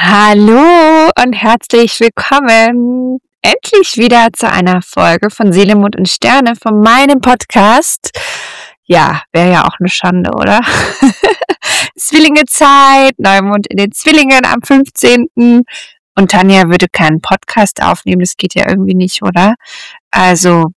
Hallo und herzlich willkommen endlich wieder zu einer Folge von Seele, Mond und Sterne von meinem Podcast. Ja, wäre ja auch eine Schande, oder? Zwillingezeit, Neumond in den Zwillingen am 15. Und Tanja würde keinen Podcast aufnehmen, das geht ja irgendwie nicht, oder? Also,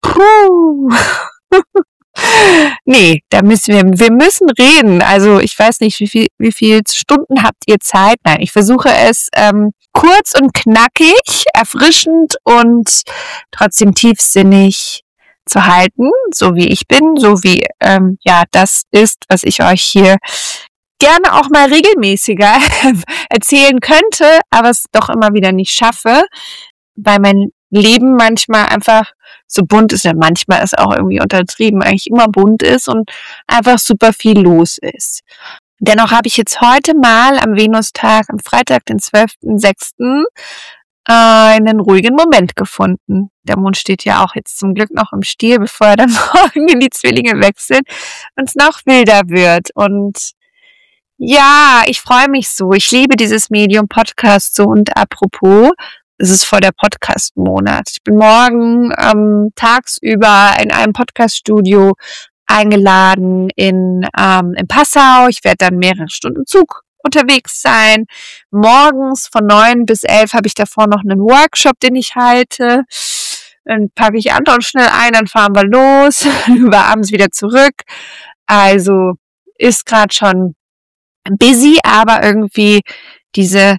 Nee, wir müssen reden. Also ich weiß nicht, wie viel Stunden habt ihr Zeit? Nein, ich versuche es kurz und knackig, erfrischend und trotzdem tiefsinnig zu halten, so wie ich bin, so wie das ist, was ich euch hier gerne auch mal regelmäßiger erzählen könnte, aber es doch immer wieder nicht schaffe, weil mein Leben manchmal einfach so bunt ist, ja manchmal ist auch irgendwie untertrieben, eigentlich immer bunt ist und einfach super viel los ist. Dennoch habe ich jetzt heute mal am Venustag, am Freitag, den 12.06., einen ruhigen Moment gefunden. Der Mond steht ja auch jetzt zum Glück noch im Stier, bevor er dann morgen in die Zwillinge wechselt und es noch wilder wird. Und ja, ich freue mich so. Ich liebe dieses Medium Podcast so. Und apropos, es ist voll der Podcast-Monat. Ich bin morgen tagsüber in einem Podcast-Studio eingeladen in Passau. Ich werde dann mehrere Stunden im Zug unterwegs sein. Morgens von 9 bis 11 habe ich davor noch einen Workshop, den ich halte. Dann packe ich Anton schnell ein, dann fahren wir los, über abends wieder zurück. Also ist gerade schon busy, aber irgendwie diese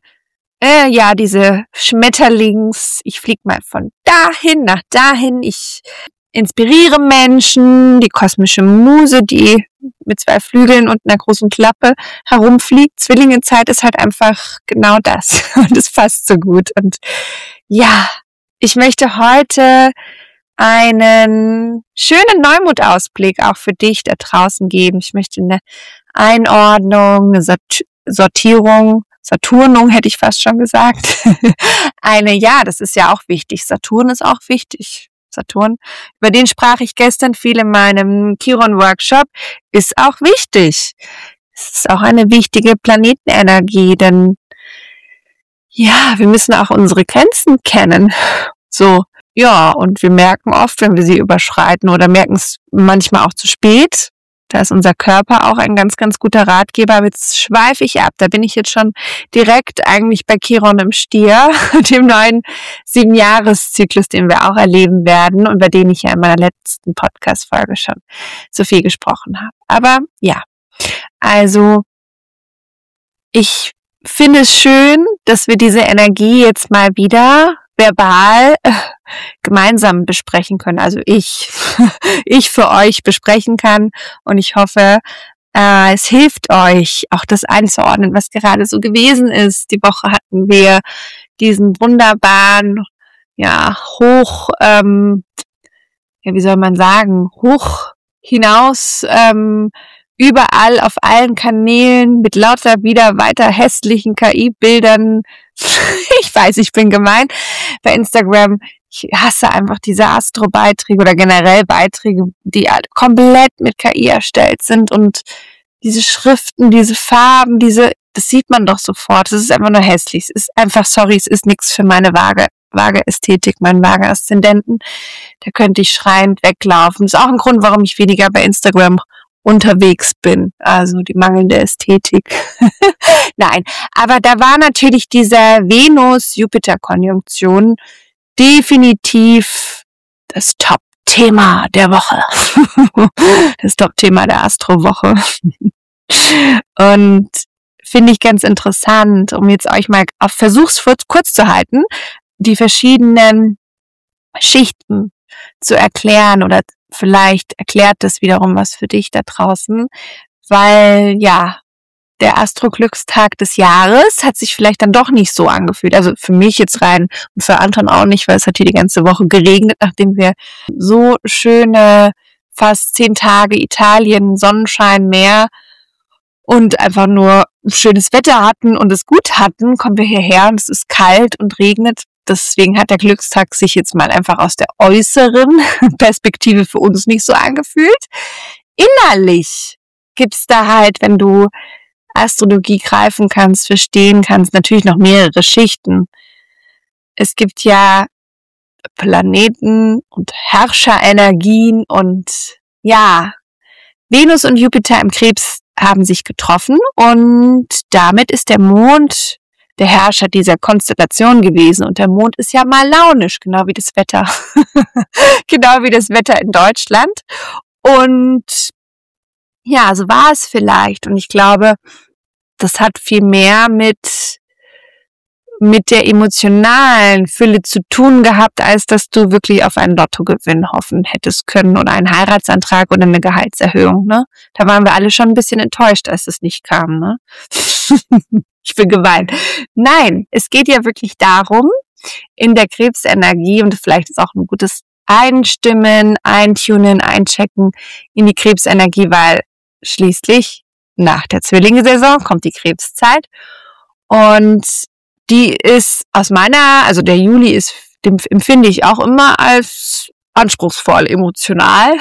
Schmetterlings, ich fliege mal von dahin nach dahin, ich inspiriere Menschen, die kosmische Muse, die mit 2 Flügeln und einer großen Klappe herumfliegt. Zwillingezeit ist halt einfach genau das und es passt so gut. Und ja, ich möchte heute einen schönen Neumondausblick auch für dich da draußen geben. Ich möchte eine Einordnung, eine Sortierung, Saturnung hätte ich fast schon gesagt. Das ist ja auch wichtig. Saturn ist auch wichtig. Saturn, über den sprach ich gestern viel in meinem Chiron-Workshop, ist auch wichtig. Es ist auch eine wichtige Planetenenergie, denn ja, wir müssen auch unsere Grenzen kennen. So, ja, und wir merken oft, wenn wir sie überschreiten oder merken es manchmal auch zu spät. Da ist unser Körper auch ein ganz, ganz guter Ratgeber. Aber jetzt schweife ich ab. Da bin ich jetzt schon direkt eigentlich bei Chiron im Stier, dem neuen 7-Jahres-Zyklus, den wir auch erleben werden und über den ich ja in meiner letzten Podcast-Folge schon so viel gesprochen habe. Aber ja, also ich finde es schön, dass wir diese Energie jetzt mal wieder verbal gemeinsam besprechen können. Also ich für euch besprechen kann und ich hoffe, es hilft euch, auch das einzuordnen, was gerade so gewesen ist. Die Woche hatten wir diesen wunderbaren, hoch hinaus, überall auf allen Kanälen mit lauter wieder weiter hässlichen KI-Bildern. Ich weiß, ich bin gemein. Bei Instagram, ich hasse einfach diese Astro-Beiträge oder generell Beiträge, die komplett mit KI erstellt sind und diese Schriften, diese Farben, das sieht man doch sofort. Es ist einfach nur hässlich. Es ist einfach, es ist nichts für meine vage Ästhetik, meinen vagen Aszendenten. Da könnte ich schreiend weglaufen. Das ist auch ein Grund, warum ich weniger bei Instagram unterwegs bin, also die mangelnde Ästhetik. Nein, aber da war natürlich diese Venus-Jupiter-Konjunktion definitiv das Top-Thema der Woche. Das Top-Thema der Astro-Woche. Und finde ich ganz interessant, um jetzt euch mal auf Versuch's kurz zu halten, die verschiedenen Schichten zu erklären oder vielleicht erklärt das wiederum was für dich da draußen, weil der Astro-Glückstag des Jahres hat sich vielleicht dann doch nicht so angefühlt. Also für mich jetzt rein und für Anton auch nicht, weil es hat hier die ganze Woche geregnet, nachdem wir so schöne, fast 10 Tage Italien, Sonnenschein, Meer und einfach nur schönes Wetter hatten und es gut hatten, kommen wir hierher und es ist kalt und regnet. Deswegen hat der Glückstag sich jetzt mal einfach aus der äußeren Perspektive für uns nicht so angefühlt. Innerlich gibt's da halt, wenn du Astrologie greifen kannst, verstehen kannst, natürlich noch mehrere Schichten. Es gibt ja Planeten und Herrscherenergien und ja, Venus und Jupiter im Krebs haben sich getroffen und damit ist der Mond der Herrscher dieser Konstellation gewesen. Und der Mond ist ja mal launisch, genau wie das Wetter. Genau wie das Wetter in Deutschland. Und ja, so war es vielleicht. Und ich glaube, das hat viel mehr mit der emotionalen Fülle zu tun gehabt, als dass du wirklich auf einen Lottogewinn hoffen hättest können oder einen Heiratsantrag oder eine Gehaltserhöhung, ne? Da waren wir alle schon ein bisschen enttäuscht, als es nicht kam, ne? Ich bin geweint. Nein, es geht ja wirklich darum, in der Krebsenergie, und vielleicht ist auch ein gutes Einstimmen, Eintunen, Einchecken in die Krebsenergie, weil schließlich nach der Zwillinge-Saison kommt die Krebszeit und die ist also der Juli ist, den empfinde ich auch immer als anspruchsvoll emotional,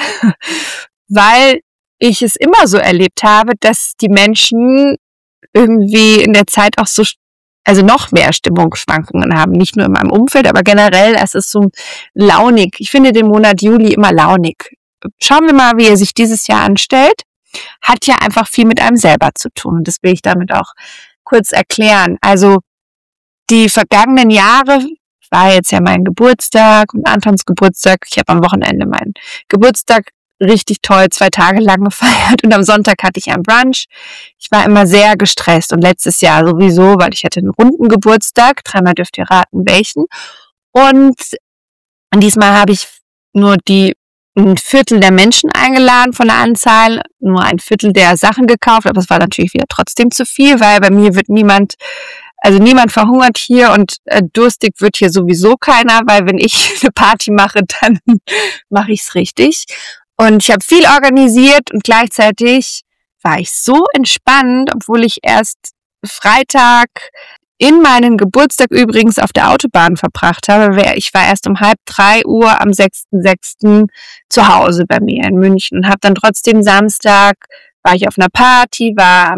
weil ich es immer so erlebt habe, dass die Menschen irgendwie in der Zeit auch so, also noch mehr Stimmungsschwankungen haben, nicht nur in meinem Umfeld, aber generell, es ist so launig. Ich finde den Monat Juli immer launig. Schauen wir mal, wie er sich dieses Jahr anstellt. Hat ja einfach viel mit einem selber zu tun. Und das will ich damit auch kurz erklären. Also die vergangenen Jahre war jetzt ja mein Geburtstag und Antons Geburtstag. Ich habe am Wochenende meinen Geburtstag richtig toll 2 Tage lang gefeiert und am Sonntag hatte ich einen Brunch. Ich war immer sehr gestresst und letztes Jahr sowieso, weil ich hatte einen runden Geburtstag. 3-mal dürft ihr raten, welchen. Und diesmal habe ich nur ein Viertel der Menschen eingeladen von der Anzahl, nur ein Viertel der Sachen gekauft, aber es war natürlich wieder trotzdem zu viel, weil bei mir wird niemand verhungert hier und durstig wird hier sowieso keiner, weil wenn ich eine Party mache, dann mache ich es richtig. Und ich habe viel organisiert und gleichzeitig war ich so entspannt, obwohl ich erst Freitag in meinen Geburtstag übrigens auf der Autobahn verbracht habe. Ich war erst um 2:30 Uhr am 6.6. zu Hause bei mir in München und habe dann trotzdem Samstag, war ich auf einer Party,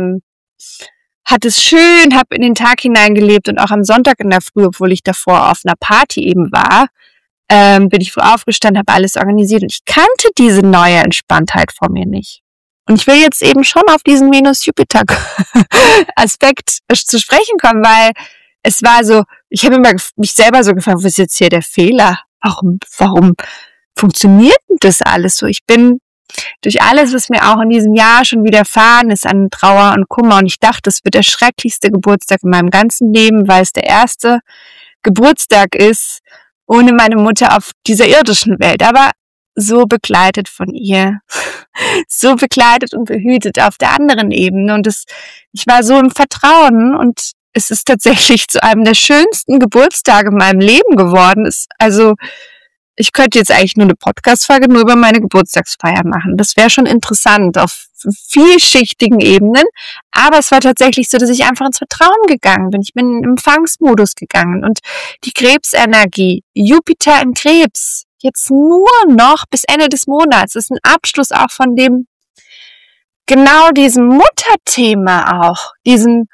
hatte es schön, habe in den Tag hineingelebt und auch am Sonntag in der Früh, obwohl ich davor auf einer Party eben war, bin ich früh aufgestanden, habe alles organisiert und ich kannte diese neue Entspanntheit von mir nicht. Und ich will jetzt eben schon auf diesen Venus-Jupiter-Aspekt zu sprechen kommen, weil es war so, ich habe immer mich selber so gefragt, was ist jetzt hier der Fehler? Warum funktioniert denn das alles so? Ich bin durch alles, was mir auch in diesem Jahr schon widerfahren ist, an Trauer und Kummer, und ich dachte, es wird der schrecklichste Geburtstag in meinem ganzen Leben, weil es der erste Geburtstag ist, ohne meine Mutter auf dieser irdischen Welt, aber so begleitet von ihr, so begleitet und behütet auf der anderen Ebene, und ich war so im Vertrauen, und es ist tatsächlich zu einem der schönsten Geburtstage in meinem Leben geworden. Also ich könnte jetzt eigentlich nur eine Podcast-Folge nur über meine Geburtstagsfeier machen. Das wäre schon interessant auf vielschichtigen Ebenen. Aber es war tatsächlich so, dass ich einfach ins Vertrauen gegangen bin. Ich bin in den Empfangsmodus gegangen. Und die Krebsenergie, Jupiter in Krebs, jetzt nur noch bis Ende des Monats, ist ein Abschluss auch von genau diesem Mutterthema auch. Diesen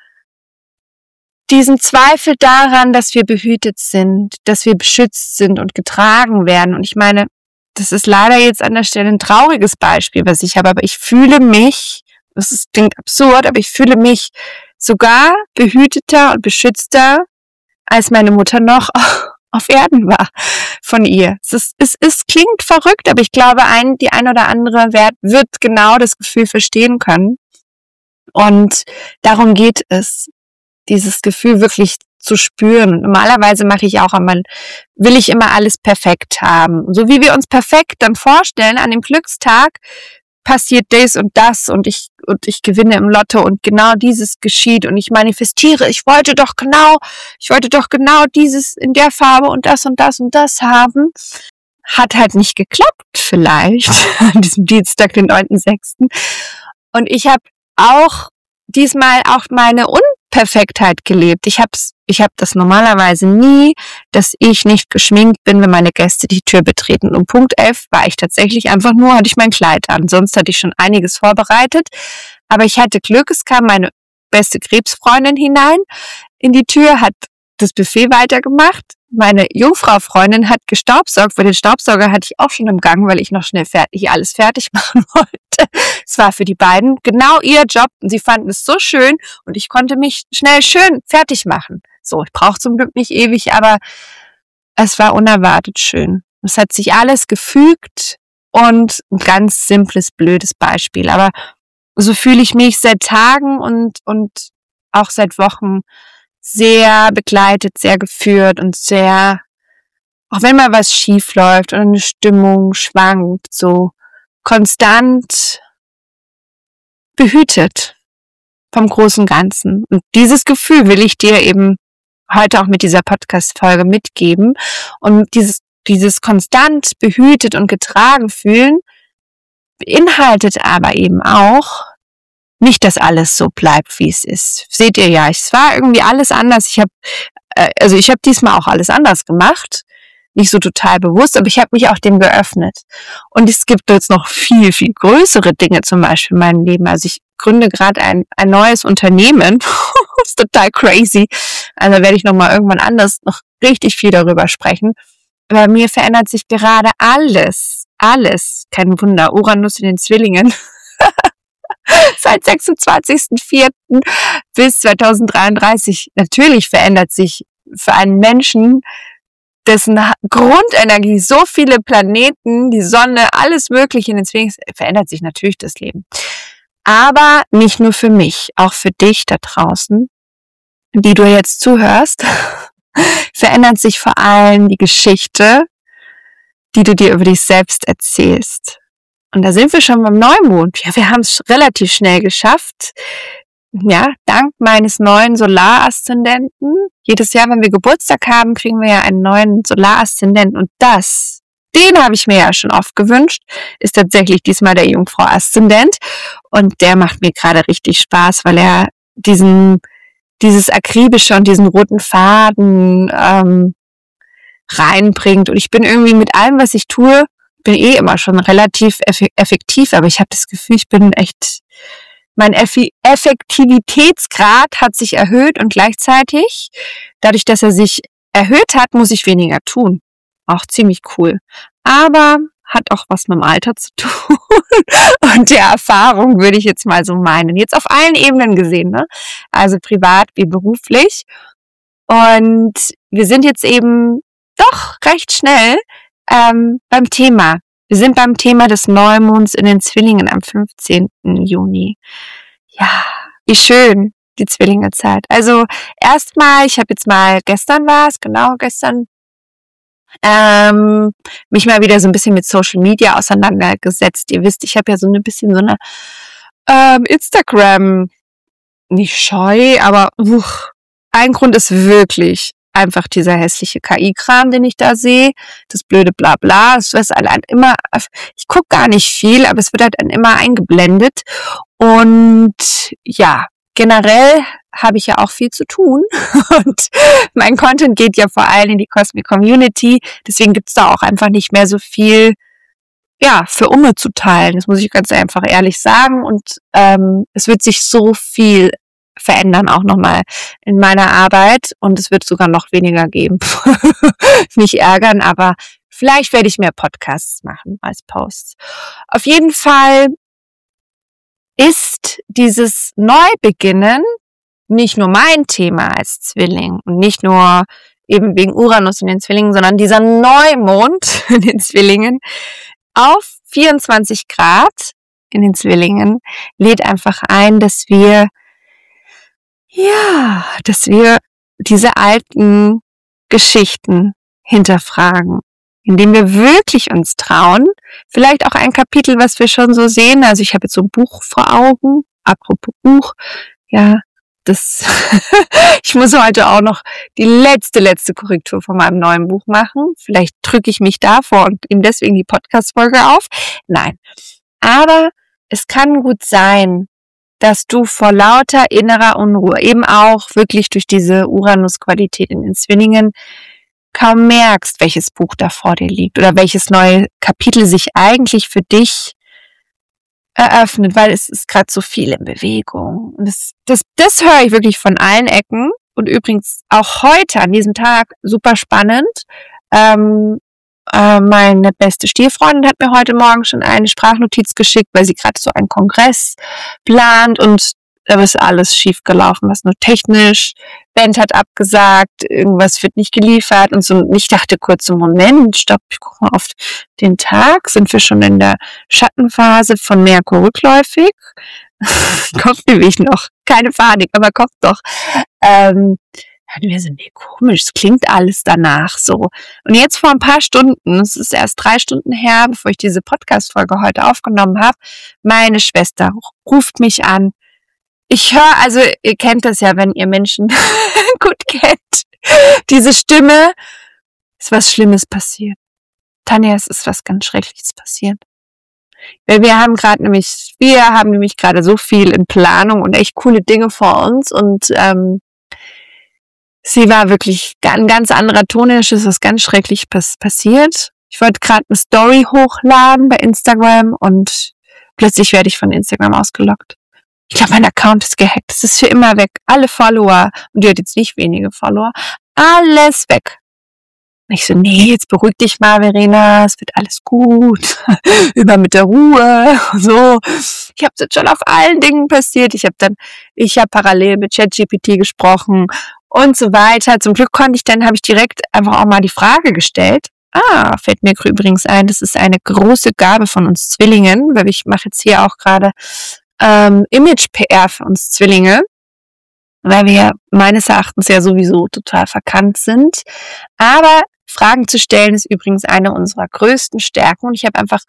Zweifel daran, dass wir behütet sind, dass wir beschützt sind und getragen werden. Und ich meine, das ist leider jetzt an der Stelle ein trauriges Beispiel, was ich habe, aber ich fühle mich, klingt absurd, aber ich fühle mich sogar behüteter und beschützter, als meine Mutter noch auf Erden war von ihr. Es klingt verrückt, aber ich glaube, die ein oder andere wird genau das Gefühl verstehen können. Und darum geht es, dieses Gefühl wirklich zu spüren. Normalerweise will ich immer alles perfekt haben. So wie wir uns perfekt dann vorstellen, an dem Glückstag passiert das und das und ich gewinne im Lotto und genau dieses geschieht und ich manifestiere, ich wollte doch genau dieses in der Farbe und das und das und das haben. Hat halt nicht geklappt vielleicht an diesem Dienstag, den 9.6. Und ich habe diesmal auch meine Unperfektheit gelebt. Ich hab das normalerweise nie, dass ich nicht geschminkt bin, wenn meine Gäste die Tür betreten. Um Punkt 11 war ich tatsächlich hatte ich mein Kleid an. Sonst hatte ich schon einiges vorbereitet. Aber ich hatte Glück, es kam meine beste Krebsfreundin hinein in die Tür, hat das Buffet weitergemacht. Meine Jungfrau-Freundin hat gestaubsaugt, weil den Staubsauger hatte ich auch schon im Gang, weil ich noch schnell alles fertig machen wollte. Es war für die beiden genau ihr Job und sie fanden es so schön und ich konnte mich schnell schön fertig machen. So, ich brauche zum Glück nicht ewig, aber es war unerwartet schön. Es hat sich alles gefügt und ein ganz simples, blödes Beispiel. Aber so fühle ich mich seit Tagen und auch seit Wochen sehr begleitet, sehr geführt und sehr, auch wenn mal was schief läuft oder eine Stimmung schwankt, so konstant behütet vom großen Ganzen. Und dieses Gefühl will ich dir eben heute auch mit dieser Podcast-Folge mitgeben. Und dieses konstant behütet und getragen fühlen beinhaltet aber eben auch nicht, dass alles so bleibt, wie es ist. Seht ihr ja, es war irgendwie alles anders. Ich habe diesmal auch alles anders gemacht. Nicht so total bewusst, aber ich habe mich auch dem geöffnet. Und es gibt jetzt noch viel, viel größere Dinge zum Beispiel in meinem Leben. Also ich gründe gerade ein neues Unternehmen. Das ist total crazy. Also werde ich nochmal irgendwann anders noch richtig viel darüber sprechen. Bei mir verändert sich gerade alles. Alles. Kein Wunder. Uranus in den Zwillingen. Seit 26.04. bis 2033. Natürlich verändert sich für einen Menschen, dessen Grundenergie, so viele Planeten, die Sonne, alles Mögliche in den Zwillingen, verändert sich natürlich das Leben. Aber nicht nur für mich, auch für dich da draußen, die du jetzt zuhörst, verändert sich vor allem die Geschichte, die du dir über dich selbst erzählst. Und da sind wir schon beim Neumond. Ja, wir haben es relativ schnell geschafft. Ja, dank meines neuen Solaraszendenten. Jedes Jahr, wenn wir Geburtstag haben, kriegen wir ja einen neuen Solaraszendenten. Und den habe ich mir ja schon oft gewünscht, ist tatsächlich diesmal der Jungfrau-Aszendent. Und der macht mir gerade richtig Spaß, weil er dieses Akribische und diesen roten Faden reinbringt. Und ich bin irgendwie mit allem, was ich tue, bin immer schon relativ effektiv, aber ich habe das Gefühl, ich bin echt, mein Effektivitätsgrad hat sich erhöht und gleichzeitig, dadurch, dass er sich erhöht hat, muss ich weniger tun. Auch ziemlich cool. Aber hat auch was mit dem Alter zu tun und der Erfahrung, würde ich jetzt mal so meinen. Jetzt auf allen Ebenen gesehen, ne? Also privat wie beruflich. Und wir sind jetzt eben doch recht schnell beim Thema. Wir sind beim Thema des Neumonds in den Zwillingen am 15. Juni. Ja, wie schön, die Zwillingezeit. Also erstmal, gestern mich mal wieder so ein bisschen mit Social Media auseinandergesetzt. Ihr wisst, ich habe ja so eine Instagram, nicht scheu, aber ein Grund ist wirklich einfach dieser hässliche KI-Kram, den ich da sehe, das blöde Blabla, es ist allein immer, ich gucke gar nicht viel, aber es wird halt dann immer eingeblendet und ja, generell habe ich ja auch viel zu tun und mein Content geht ja vor allem in die Cosmic Community, deswegen gibt's da auch einfach nicht mehr so viel, ja, für Umme zu teilen, das muss ich ganz einfach ehrlich sagen und es wird sich so viel verändern auch nochmal in meiner Arbeit und es wird sogar noch weniger geben. Nicht ärgern, aber vielleicht werde ich mehr Podcasts machen als Posts. Auf jeden Fall ist dieses Neubeginnen nicht nur mein Thema als Zwilling und nicht nur eben wegen Uranus in den Zwillingen, sondern dieser Neumond in den Zwillingen auf 24 Grad in den Zwillingen lädt einfach ein, dass wir diese alten Geschichten hinterfragen, indem wir wirklich uns trauen, vielleicht auch ein Kapitel, was wir schon so sehen, also ich habe jetzt so ein Buch vor Augen, apropos Buch, ja, ich muss heute auch noch die letzte Korrektur von meinem neuen Buch machen, vielleicht drücke ich mich davor und nehme deswegen die Podcast-Folge auf, nein, aber es kann gut sein, dass du vor lauter innerer Unruhe, eben auch wirklich durch diese Uranus-Qualität in den Zwillingen, kaum merkst, welches Buch da vor dir liegt oder welches neue Kapitel sich eigentlich für dich eröffnet, weil es ist gerade so viel in Bewegung. Und das höre ich wirklich von allen Ecken. Und übrigens auch heute, an diesem Tag, super spannend. Meine beste Stiefreundin hat mir heute Morgen schon eine Sprachnotiz geschickt, weil sie gerade so einen Kongress plant und da ist alles schief gelaufen, was nur technisch. Band hat abgesagt, irgendwas wird nicht geliefert und so. Und ich dachte kurz, Moment, stopp, ich gucke mal auf den Tag. Sind wir schon in der Schattenphase von Merkur rückläufig? Kommt nämlich noch. Keine Panik, aber kommt doch. Hatten wir so, nee, komisch, es klingt alles danach so. Und jetzt vor ein paar Stunden, es ist erst 3 Stunden her, bevor ich diese Podcast-Folge heute aufgenommen habe, meine Schwester ruft mich an. Ich höre, also ihr kennt das ja, wenn ihr Menschen gut kennt, diese Stimme, ist was Schlimmes passiert. Tanja, es ist was ganz Schreckliches passiert. Weil wir haben nämlich gerade so viel in Planung und echt coole Dinge vor uns und sie war wirklich ein ganz anderer Ton, es ist was ganz schrecklich passiert. Ich wollte gerade eine Story hochladen bei Instagram und plötzlich werde ich von Instagram ausgelockt. Ich glaube, mein Account ist gehackt. Es ist für immer weg. Alle Follower, und die hat jetzt nicht wenige Follower, alles weg. Und ich so, nee, jetzt beruhig dich mal, Verena, es wird alles gut. Immer mit der Ruhe. So. Ich habe jetzt schon auf allen Dingen passiert. Ich habe parallel mit ChatGPT gesprochen und so weiter. Zum Glück habe ich direkt einfach auch mal die Frage gestellt. Fällt mir übrigens ein, das ist eine große Gabe von uns Zwillingen, weil ich mache jetzt hier auch gerade Image-PR für uns Zwillinge, weil wir meines Erachtens ja sowieso total verkannt sind. Aber Fragen zu stellen ist übrigens eine unserer größten Stärken. Und ich habe einfach,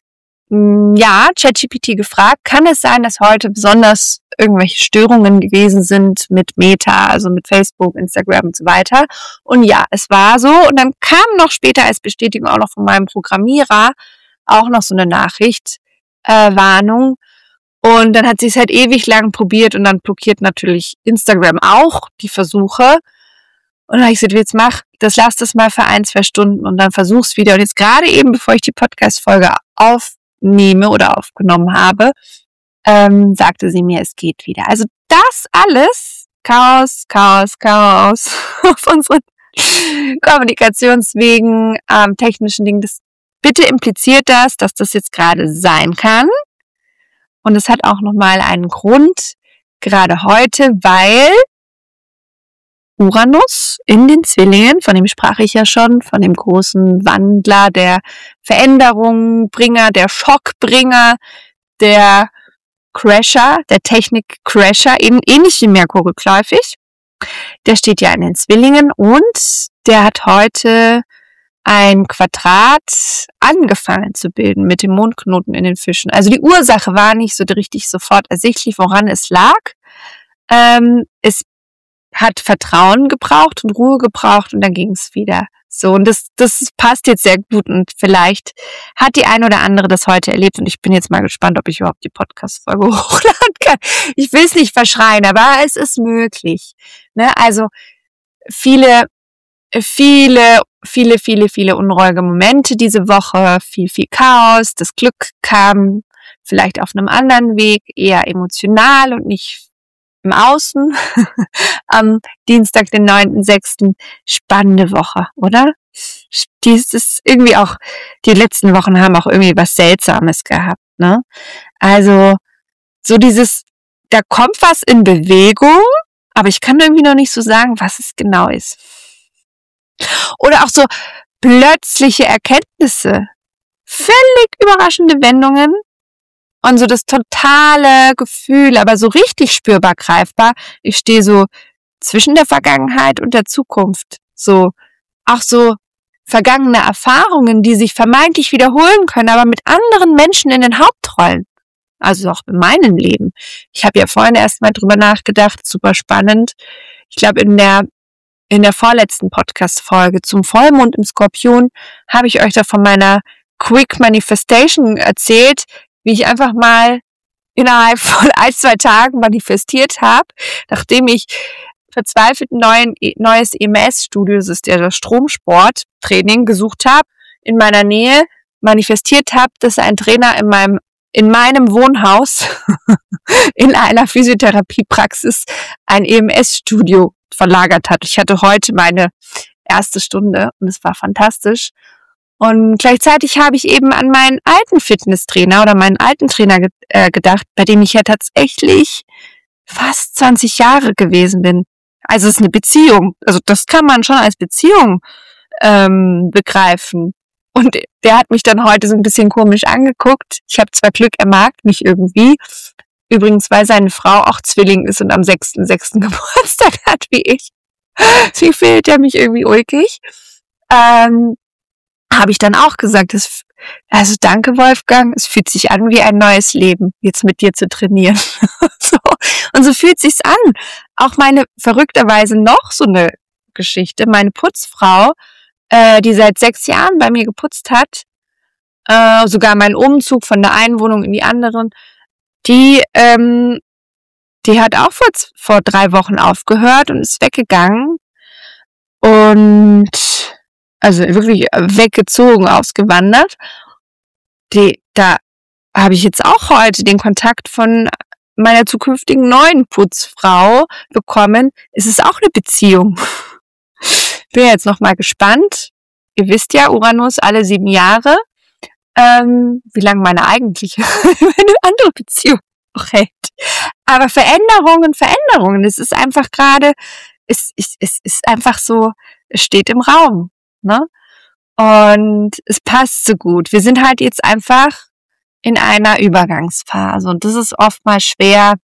ChatGPT gefragt, kann es sein, dass heute besonders irgendwelche Störungen gewesen sind mit Meta, also mit Facebook, Instagram und so weiter. Und ja, es war so. Und dann kam noch später als Bestätigung auch noch von meinem Programmierer auch noch so eine Nachricht, Warnung. Und dann hat sie es halt ewig lang probiert und dann blockiert natürlich Instagram auch die Versuche. Und dann habe ich gesagt, jetzt lass das mal für 1-2 Stunden und dann versuch's wieder. Und jetzt gerade eben, bevor ich die Podcast-Folge aufnehme oder aufgenommen habe, sagte sie mir, es geht wieder. Also das alles, Chaos auf unseren Kommunikationswegen, technischen Dingen, bitte impliziert das, dass das jetzt gerade sein kann. Und es hat auch nochmal einen Grund, gerade heute, weil Uranus in den Zwillingen, von dem sprach ich ja schon, von dem großen Wandler, der Veränderungsbringer, der Schockbringer, der Crasher, der Technik-Crasher, ähnlich wie Merkur rückläufig. Der steht ja in den Zwillingen und der hat heute ein Quadrat angefangen zu bilden mit dem Mondknoten in den Fischen. Also die Ursache war nicht so richtig sofort ersichtlich, woran es lag. Es hat Vertrauen gebraucht und Ruhe gebraucht und dann ging es wieder. So, und das passt jetzt sehr gut und vielleicht hat die ein oder andere das heute erlebt und ich bin jetzt mal gespannt, ob ich überhaupt die Podcast-Folge hochladen kann. Ich will es nicht verschreien, aber es ist möglich. Ne? Also viele unruhige Momente diese Woche, viel Chaos, das Glück kam vielleicht auf einem anderen Weg, eher emotional und nicht im Außen. Am Dienstag, den 9.6. Spannende Woche, oder? Dieses irgendwie auch, die letzten Wochen haben auch irgendwie was Seltsames gehabt, ne? Also, so da kommt was in Bewegung, aber ich kann irgendwie noch nicht so sagen, was es genau ist. Oder auch so plötzliche Erkenntnisse, völlig überraschende Wendungen und so das totale Gefühl, aber so richtig spürbar greifbar. Ich stehe so zwischen der Vergangenheit und der Zukunft. So, auch so vergangene Erfahrungen, die sich vermeintlich wiederholen können, aber mit anderen Menschen in den Hauptrollen. Also auch in meinem Leben. Ich habe ja vorhin erst mal drüber nachgedacht, super spannend. Ich glaube, in der vorletzten Podcast-Folge zum Vollmond im Skorpion habe ich euch da von meiner Quick Manifestation erzählt, wie ich einfach mal innerhalb von 1-2 Tagen manifestiert habe, nachdem ich verzweifelt neues EMS-Studio, das ist ja das Stromsport-Training, gesucht habe, in meiner Nähe manifestiert habe, dass ein Trainer in meinem in meinem Wohnhaus in einer Physiotherapiepraxis ein EMS-Studio verlagert hat. Ich hatte heute meine erste Stunde und es war fantastisch. Und gleichzeitig habe ich eben an meinen alten Fitnesstrainer oder meinen alten Trainer gedacht, bei dem ich ja tatsächlich fast 20 Jahre gewesen bin. Also es ist eine Beziehung. Also das kann man schon als Beziehung begreifen. Und der hat mich dann heute so ein bisschen komisch angeguckt. Ich habe zwar Glück, er mag mich irgendwie. Übrigens, weil seine Frau auch Zwilling ist und am 6.6. Geburtstag hat wie ich. Sie fehlt ja mich irgendwie ulkig. Habe ich dann auch gesagt, also danke Wolfgang, es fühlt sich an wie ein neues Leben, jetzt mit dir zu trainieren. So. Und so fühlt sich's an. Auch meine verrückterweise noch so eine Geschichte, meine Putzfrau, die seit 6 Jahren bei mir geputzt hat, sogar meinen Umzug von der einen Wohnung in die anderen, die hat auch vor 3 Wochen aufgehört und ist weggegangen und also wirklich weggezogen, ausgewandert. Da habe ich jetzt auch heute den Kontakt von meiner zukünftigen neuen Putzfrau bekommen. Es ist auch eine Beziehung. Bin jetzt noch mal gespannt. Ihr wisst ja, Uranus alle 7 Jahre. Wie lange meine eigentliche eine andere Beziehung noch hält. Aber Veränderungen. Es ist einfach gerade, es ist einfach so, es steht im Raum. Ne? Und es passt so gut. Wir sind halt jetzt einfach in einer Übergangsphase und das ist oftmals schwer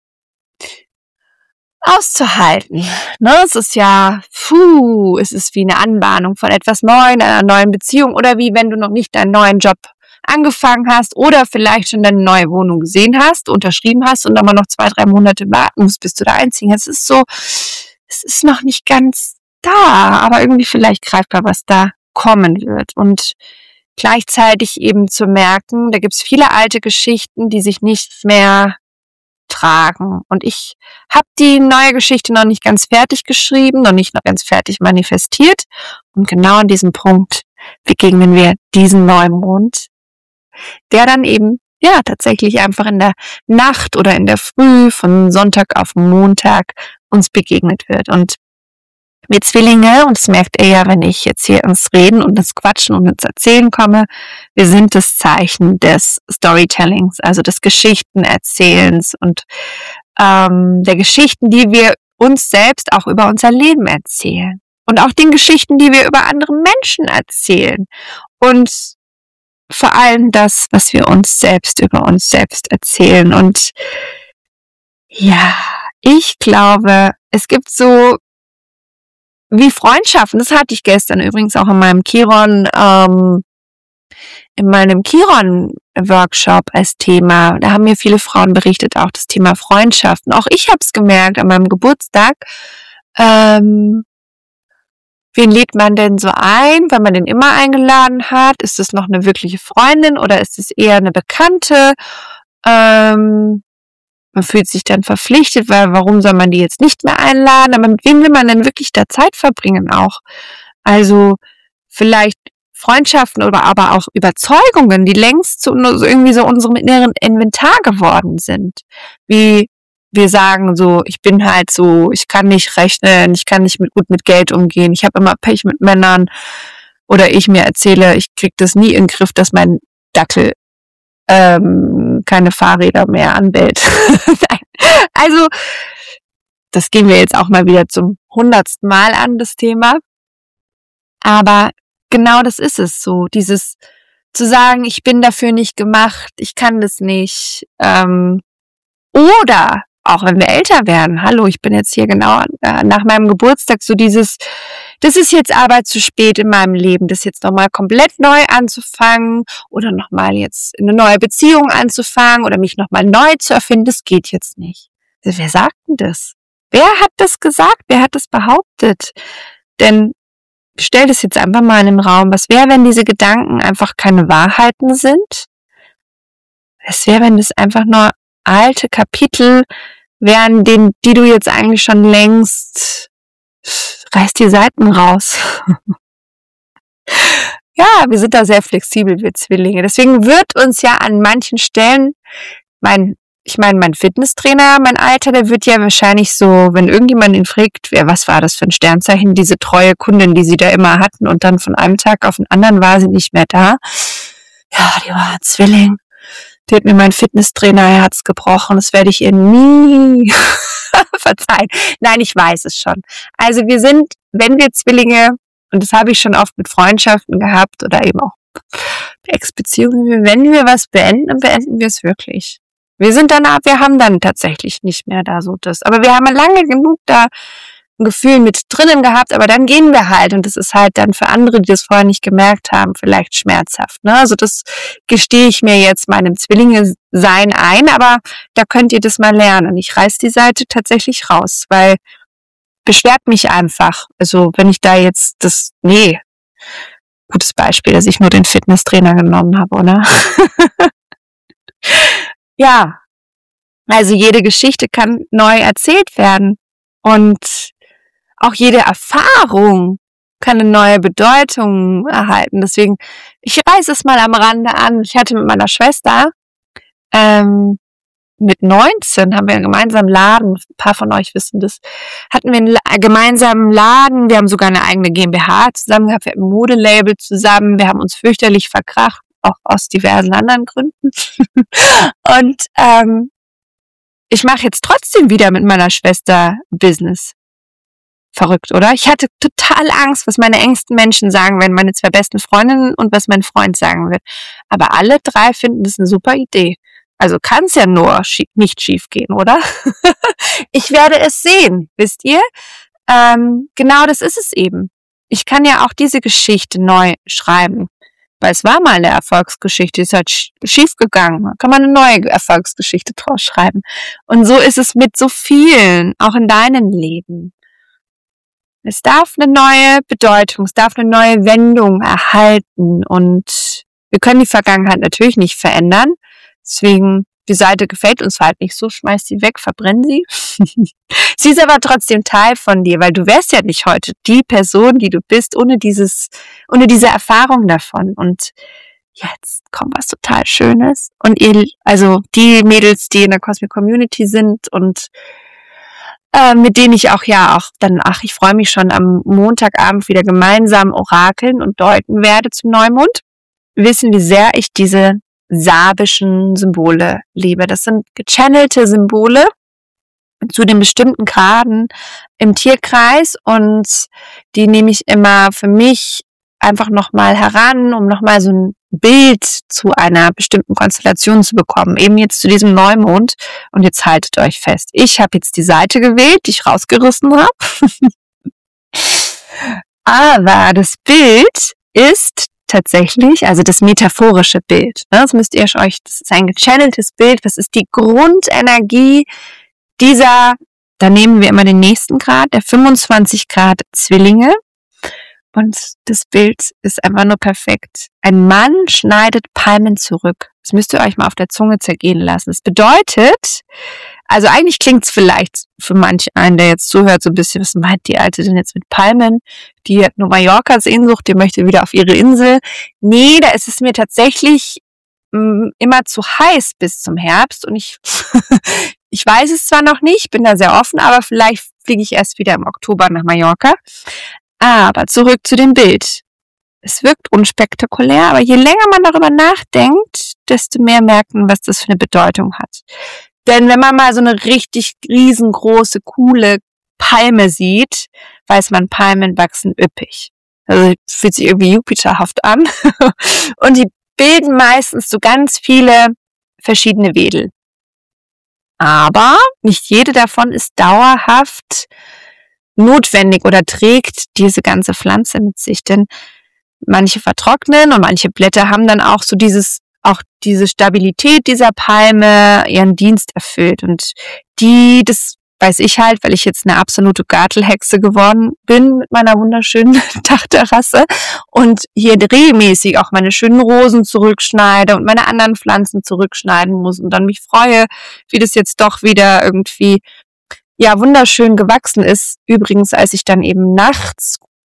auszuhalten. Ne? Es ist ja, es ist wie eine Anbahnung von etwas Neuem, einer neuen Beziehung oder wie wenn du noch nicht deinen neuen Job angefangen hast oder vielleicht schon deine neue Wohnung gesehen hast, unterschrieben hast und aber noch 2-3 Monate warten musst, bis du da einziehen kannst. Es ist noch nicht ganz da, aber irgendwie vielleicht greifbar, was da kommen wird. Und gleichzeitig eben zu merken, da gibt's viele alte Geschichten, die sich nicht mehr tragen. Und ich habe die neue Geschichte noch nicht ganz fertig geschrieben, noch nicht ganz fertig manifestiert. Und genau an diesem Punkt begegnen wir diesen Neumond, der dann eben tatsächlich einfach in der Nacht oder in der Früh von Sonntag auf Montag uns begegnet wird. Und wir Zwillinge, und das merkt ihr ja, wenn ich jetzt hier ins Reden und ins Quatschen und ins Erzählen komme, wir sind das Zeichen des Storytellings, also des Geschichtenerzählens und der Geschichten, die wir uns selbst auch über unser Leben erzählen. Und auch den Geschichten, die wir über andere Menschen erzählen. Und vor allem das, was wir uns selbst über uns selbst erzählen. Und ja, ich glaube, es gibt so wie Freundschaften, das hatte ich gestern übrigens auch in meinem Chiron-Workshop als Thema. Da haben mir viele Frauen berichtet, auch das Thema Freundschaften. Auch ich habe es gemerkt an meinem Geburtstag. Wen lädt man denn so ein, wenn man den immer eingeladen hat? Ist es noch eine wirkliche Freundin oder ist es eher eine Bekannte? Man fühlt sich dann verpflichtet, weil warum soll man die jetzt nicht mehr einladen? Aber mit wem will man denn wirklich da Zeit verbringen auch? Also vielleicht Freundschaften oder aber auch Überzeugungen, die längst zu irgendwie so unserem inneren Inventar geworden sind. Wie wir sagen so, ich bin halt so, ich kann nicht rechnen, ich kann nicht gut mit Geld umgehen, ich habe immer Pech mit Männern. Oder ich mir erzähle, ich krieg das nie in den Griff, dass mein Dackel keine Fahrräder mehr anbellt. Also, das gehen wir jetzt auch mal wieder zum 100. Mal an, das Thema. Aber genau das ist es so, dieses zu sagen, ich bin dafür nicht gemacht, ich kann das nicht. Oder auch wenn wir älter werden, hallo, ich bin jetzt hier genau nach meinem Geburtstag, so dieses, das ist jetzt aber zu spät in meinem Leben, das jetzt nochmal komplett neu anzufangen oder nochmal jetzt eine neue Beziehung anzufangen oder mich nochmal neu zu erfinden, das geht jetzt nicht. Wer sagt denn das? Wer hat das gesagt? Wer hat das behauptet? Denn stell das jetzt einfach mal in den Raum. Was wäre, wenn diese Gedanken einfach keine Wahrheiten sind? Was wäre, wenn das einfach nur alte Kapitel wären, die du jetzt eigentlich schon längst reißt die Seiten raus. Ja, wir sind da sehr flexibel, wir Zwillinge. Deswegen wird uns ja an manchen Stellen Mein Fitnesstrainer, mein Alter, der wird ja wahrscheinlich so, wenn irgendjemand ihn fragt, was war das für ein Sternzeichen, diese treue Kundin, die sie da immer hatten und dann von einem Tag auf den anderen war sie nicht mehr da. Ja, die war ein Zwilling. Die hat mir mein Fitnesstrainer Herz gebrochen. Das werde ich ihr nie verzeihen. Nein, ich weiß es schon. Also wir sind, wenn wir Zwillinge, und das habe ich schon oft mit Freundschaften gehabt oder eben auch Ex-Beziehungen, wenn wir was beenden, dann beenden wir es wirklich. Wir haben dann tatsächlich nicht mehr da so das. Aber wir haben lange genug da ein Gefühl mit drinnen gehabt, aber dann gehen wir halt und das ist halt dann für andere, die das vorher nicht gemerkt haben, vielleicht schmerzhaft. Ne? Also das gestehe ich mir jetzt meinem Zwillinge-Sein ein, aber da könnt ihr das mal lernen. Ich reiß die Seite tatsächlich raus, weil beschwert mich einfach. Also wenn ich da jetzt gutes Beispiel, dass ich nur den Fitnesstrainer genommen habe, oder? Ja, also jede Geschichte kann neu erzählt werden und auch jede Erfahrung kann eine neue Bedeutung erhalten. Deswegen, ich reiße es mal am Rande an. Ich hatte mit meiner Schwester mit 19 haben wir einen gemeinsamen Laden, ein paar von euch wissen das, hatten wir einen gemeinsamen Laden, wir haben sogar eine eigene GmbH zusammen gehabt, wir hatten ein Modelabel zusammen, wir haben uns fürchterlich verkracht, auch aus diversen anderen Gründen. Und ich mache jetzt trotzdem wieder mit meiner Schwester Business. Verrückt, oder? Ich hatte total Angst, was meine engsten Menschen sagen werden, meine 2 besten Freundinnen und was mein Freund sagen wird. Aber alle 3 finden das eine super Idee. Also kann es ja nur nicht schief gehen, oder? Ich werde es sehen, wisst ihr? Genau das ist es eben. Ich kann ja auch diese Geschichte neu schreiben. Weil es war mal eine Erfolgsgeschichte, ist halt schief gegangen. Da kann man eine neue Erfolgsgeschichte draus schreiben. Und so ist es mit so vielen, auch in deinem Leben. Es darf eine neue Bedeutung, es darf eine neue Wendung erhalten und wir können die Vergangenheit natürlich nicht verändern. Deswegen, die Seite gefällt uns halt nicht so, schmeiß sie weg, verbrenn sie. Sie ist aber trotzdem Teil von dir, weil du wärst ja nicht heute die Person, die du bist, ohne diese Erfahrung davon. Und jetzt kommt was total Schönes. Und die Mädels, die in der Cosmic Community sind und mit denen ich ich freue mich schon am Montagabend wieder gemeinsam orakeln und deuten werde zum Neumond, wissen, wie sehr ich diese sabischen Symbole liebe. Das sind gechannelte Symbole zu den bestimmten Graden im Tierkreis und die nehme ich immer für mich einfach nochmal heran, um nochmal so ein Bild zu einer bestimmten Konstellation zu bekommen. Eben jetzt zu diesem Neumond. Und jetzt haltet euch fest. Ich habe jetzt die Seite gewählt, die ich rausgerissen habe. Aber das Bild ist tatsächlich, also das metaphorische Bild. Das müsst ihr euch, das ist ein gechanneltes Bild. Was ist die Grundenergie da nehmen wir immer den nächsten Grad, der 25 Grad Zwillinge. Und das Bild ist einfach nur perfekt. Ein Mann schneidet Palmen zurück. Das müsst ihr euch mal auf der Zunge zergehen lassen. Das bedeutet, also eigentlich klingt es vielleicht für manch einen, der jetzt zuhört, so ein bisschen, was meint die Alte denn jetzt mit Palmen? Die hat nur Mallorca-Sehnsucht, die möchte wieder auf ihre Insel. Nee, da ist es mir tatsächlich immer zu heiß bis zum Herbst und ich weiß es zwar noch nicht, bin da sehr offen, aber vielleicht fliege ich erst wieder im Oktober nach Mallorca. Aber zurück zu dem Bild. Es wirkt unspektakulär, aber je länger man darüber nachdenkt, desto mehr merken, was das für eine Bedeutung hat. Denn wenn man mal so eine richtig riesengroße, coole Palme sieht, weiß man, Palmen wachsen üppig. Also fühlt sich irgendwie Jupiterhaft an. Und die bilden meistens so ganz viele verschiedene Wedel. Aber nicht jede davon ist dauerhaft notwendig oder trägt diese ganze Pflanze mit sich, denn manche vertrocknen und manche Blätter haben dann auch so diese Stabilität dieser Palme ihren Dienst erfüllt und das weiß ich halt, weil ich jetzt eine absolute Gartelhexe geworden bin mit meiner wunderschönen Dachterrasse und hier regelmäßig auch meine schönen Rosen zurückschneide und meine anderen Pflanzen zurückschneiden muss und dann mich freue, wie das jetzt doch wieder irgendwie wunderschön gewachsen ist. Übrigens, als ich dann eben nachts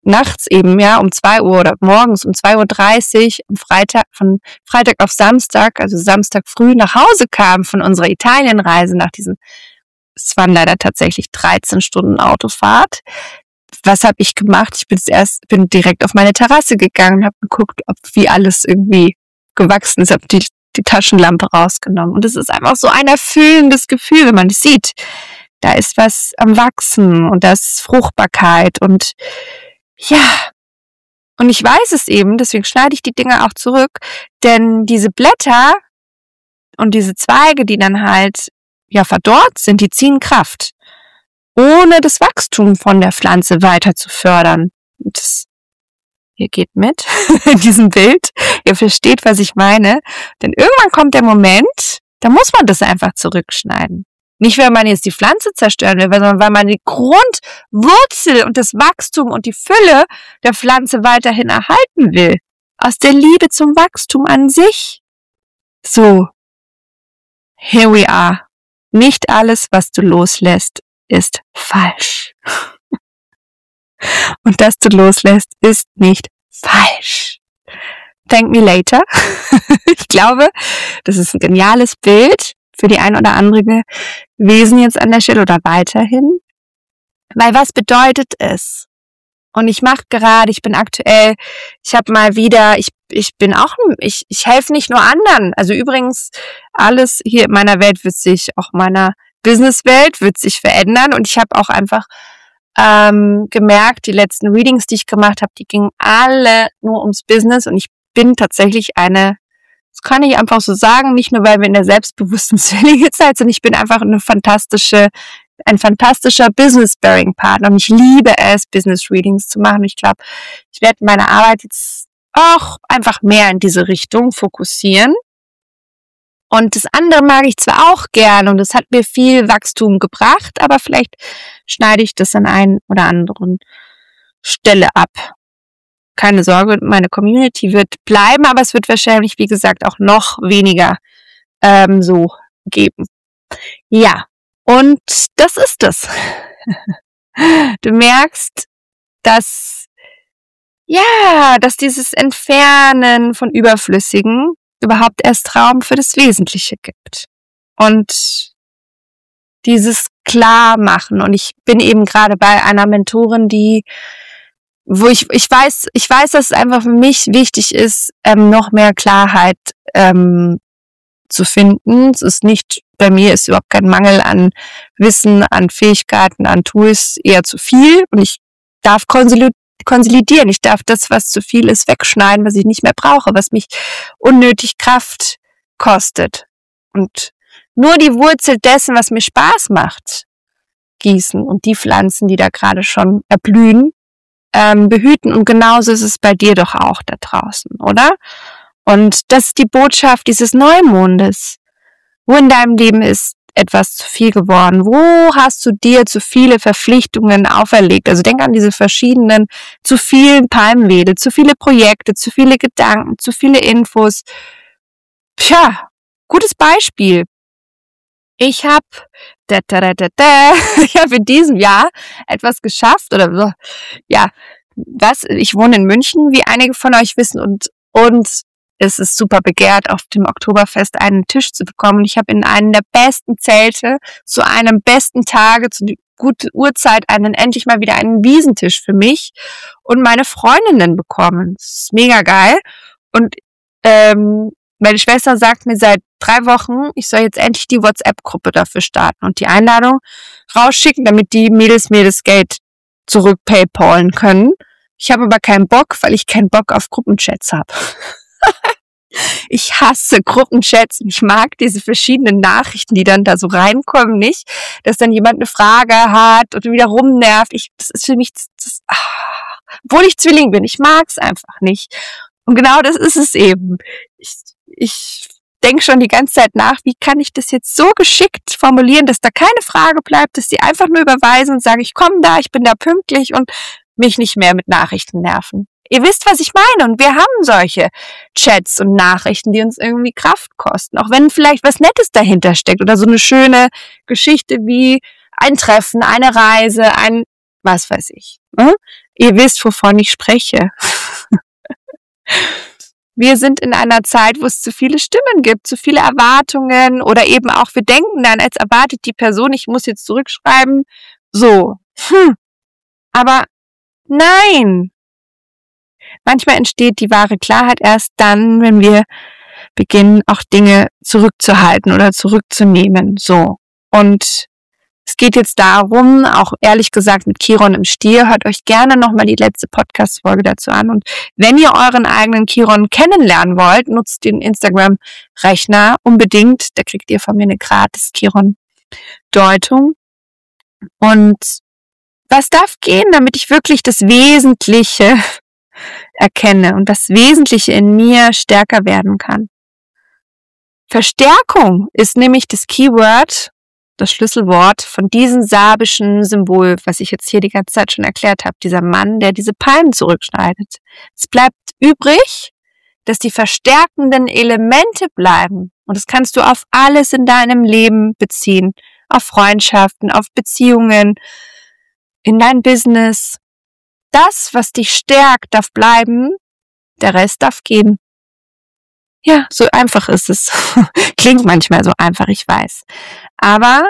nachts eben, ja, um 2 Uhr oder morgens um 2:30 Uhr am Freitag, von Freitag auf Samstag, also Samstag früh nach Hause kam von unserer Italienreise es waren leider tatsächlich 13 Stunden Autofahrt. Was habe ich gemacht? Ich bin direkt auf meine Terrasse gegangen und habe geguckt, wie alles irgendwie gewachsen ist. Habe die Taschenlampe rausgenommen. Und es ist einfach so ein erfüllendes Gefühl, wenn man es sieht. Da ist was am Wachsen und da ist Fruchtbarkeit und ja. Und ich weiß es eben, deswegen schneide ich die Dinger auch zurück, denn diese Blätter und diese Zweige, die dann halt ja verdorrt sind, die ziehen Kraft, ohne das Wachstum von der Pflanze weiter zu fördern. Ihr geht mit in diesem Bild, ihr versteht, was ich meine, denn irgendwann kommt der Moment, da muss man das einfach zurückschneiden. Nicht, weil man jetzt die Pflanze zerstören will, sondern weil man die Grundwurzel und das Wachstum und die Fülle der Pflanze weiterhin erhalten will. Aus der Liebe zum Wachstum an sich. So, here we are. Nicht alles, was du loslässt, ist falsch. Und dass du loslässt, ist nicht falsch. Thank me later. Ich glaube, das ist ein geniales Bild für die ein oder andere Wesen jetzt an der Stelle oder weiterhin. Weil was bedeutet es? Und ich bin aktuell, ich habe mal wieder, ich helfe nicht nur anderen. Also übrigens, alles hier in meiner Welt auch meiner Businesswelt wird sich verändern. Und ich habe auch einfach gemerkt, die letzten Readings, die ich gemacht habe, die gingen alle nur ums Business. Und ich bin tatsächlich das kann ich einfach so sagen, nicht nur, weil wir in der selbstbewussten Zwillingezeit sind, ich bin einfach ein fantastischer Business-Bearing-Partner und ich liebe es, Business-Readings zu machen. Ich glaube, ich werde meine Arbeit jetzt auch einfach mehr in diese Richtung fokussieren. Und das andere mag ich zwar auch gern und es hat mir viel Wachstum gebracht, aber vielleicht schneide ich das an einen oder anderen Stelle ab. Keine Sorge, meine Community wird bleiben, aber es wird wahrscheinlich, wie gesagt, auch noch weniger so geben. Ja, und das ist es. Du merkst, dass dieses Entfernen von Überflüssigen überhaupt erst Raum für das Wesentliche gibt. Und dieses Klarmachen. Und ich bin eben gerade bei einer Mentorin, wo ich weiß, dass es einfach für mich wichtig ist, noch mehr Klarheit zu finden. Es ist nicht, bei mir ist überhaupt kein Mangel an Wissen, an Fähigkeiten, an Tools, eher zu viel. Und ich darf konsolidieren. Ich darf das, was zu viel ist, wegschneiden, was ich nicht mehr brauche, was mich unnötig Kraft kostet. Und nur die Wurzel dessen, was mir Spaß macht, gießen und die Pflanzen, die da gerade schon erblühen, behüten. Und genauso ist es bei dir doch auch da draußen, oder? Und das ist die Botschaft dieses Neumondes. Wo in deinem Leben ist etwas zu viel geworden? Wo hast du dir zu viele Verpflichtungen auferlegt? Also denk an diese verschiedenen, zu vielen Palmwedel, zu viele Projekte, zu viele Gedanken, zu viele Infos. Tja, gutes Beispiel. Ich habe in diesem Jahr etwas geschafft oder so. Ja, ich wohne in München, wie einige von euch wissen, und es ist super begehrt, auf dem Oktoberfest einen Tisch zu bekommen. Ich habe in einem der besten Zelte, zu einem besten Tage, zu guter Uhrzeit endlich mal wieder einen Wiesentisch für mich und meine Freundinnen bekommen. Das ist mega geil. Und meine Schwester sagt mir seit 3 Wochen, ich soll jetzt endlich die WhatsApp-Gruppe dafür starten und die Einladung rausschicken, damit die Mädels mir das Geld zurück PayPalen können. Ich habe aber keinen Bock, weil ich keinen Bock auf Gruppenchats habe. Ich hasse Gruppenchats und ich mag diese verschiedenen Nachrichten, die dann da so reinkommen, nicht, dass dann jemand eine Frage hat und wieder rumnervt. Das ist für mich, obwohl ich Zwilling bin, ich mag es einfach nicht. Und genau das ist es eben. Ich denke schon die ganze Zeit nach, wie kann ich das jetzt so geschickt formulieren, dass da keine Frage bleibt, dass die einfach nur überweisen und sagen, ich komme da, ich bin da pünktlich und mich nicht mehr mit Nachrichten nerven. Ihr wisst, was ich meine, und wir haben solche Chats und Nachrichten, die uns irgendwie Kraft kosten, auch wenn vielleicht was Nettes dahinter steckt oder so eine schöne Geschichte wie ein Treffen, eine Reise, was weiß ich. Ihr wisst, wovon ich spreche. Wir sind in einer Zeit, wo es zu viele Stimmen gibt, zu viele Erwartungen oder eben auch, wir denken dann, als erwartet die Person, ich muss jetzt zurückschreiben, so. Aber nein. Manchmal entsteht die wahre Klarheit erst dann, wenn wir beginnen, auch Dinge zurückzuhalten oder zurückzunehmen, so. Und es geht jetzt darum, auch ehrlich gesagt mit Chiron im Stier, hört euch gerne nochmal die letzte Podcast-Folge dazu an. Und wenn ihr euren eigenen Chiron kennenlernen wollt, nutzt den Instagram-Rechner unbedingt. Da kriegt ihr von mir eine gratis Chiron-Deutung. Und was darf gehen, damit ich wirklich das Wesentliche erkenne und das Wesentliche in mir stärker werden kann? Verstärkung ist nämlich das Keyword, das Schlüsselwort von diesem sabischen Symbol, was ich jetzt hier die ganze Zeit schon erklärt habe, dieser Mann, der diese Palmen zurückschneidet. Es bleibt übrig, dass die verstärkenden Elemente bleiben. Und das kannst du auf alles in deinem Leben beziehen. Auf Freundschaften, auf Beziehungen, in dein Business. Das, was dich stärkt, darf bleiben, der Rest darf gehen. Ja, so einfach ist es. Klingt manchmal so einfach, ich weiß. Aber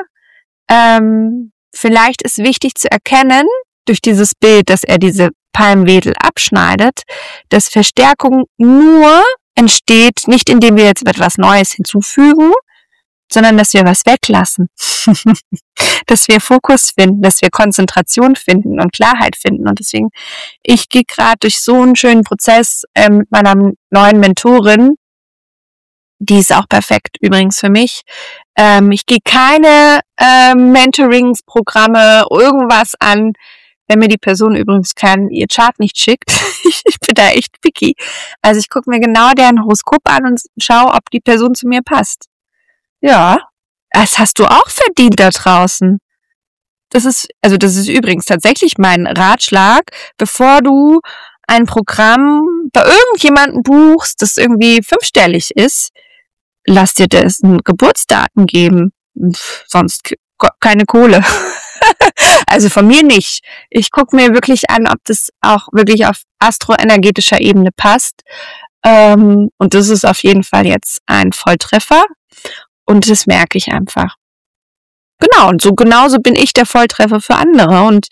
vielleicht ist wichtig zu erkennen, durch dieses Bild, dass er diese Palmwedel abschneidet, dass Verstärkung nur entsteht, nicht indem wir jetzt etwas Neues hinzufügen, sondern dass wir was weglassen. Dass wir Fokus finden, dass wir Konzentration finden und Klarheit finden. Und deswegen, ich gehe gerade durch so einen schönen Prozess mit meiner neuen Mentorin. Die ist auch perfekt übrigens für mich. Ich gehe keine Mentoringsprogramme, irgendwas an, wenn mir die Person übrigens ihr Chart nicht schickt. Ich bin da echt picky. Also ich gucke mir genau deren Horoskop an und schaue, ob die Person zu mir passt. Ja, das hast du auch verdient da draußen. Das ist übrigens tatsächlich mein Ratschlag, bevor du ein Programm bei irgendjemandem buchst, das irgendwie 5-stellig ist, lass dir dessen Geburtsdaten geben. Sonst keine Kohle. Also von mir nicht. Ich gucke mir wirklich an, ob das auch wirklich auf astroenergetischer Ebene passt. Und das ist auf jeden Fall jetzt ein Volltreffer. Und das merke ich einfach. Genau, und genauso bin ich der Volltreffer für andere. Und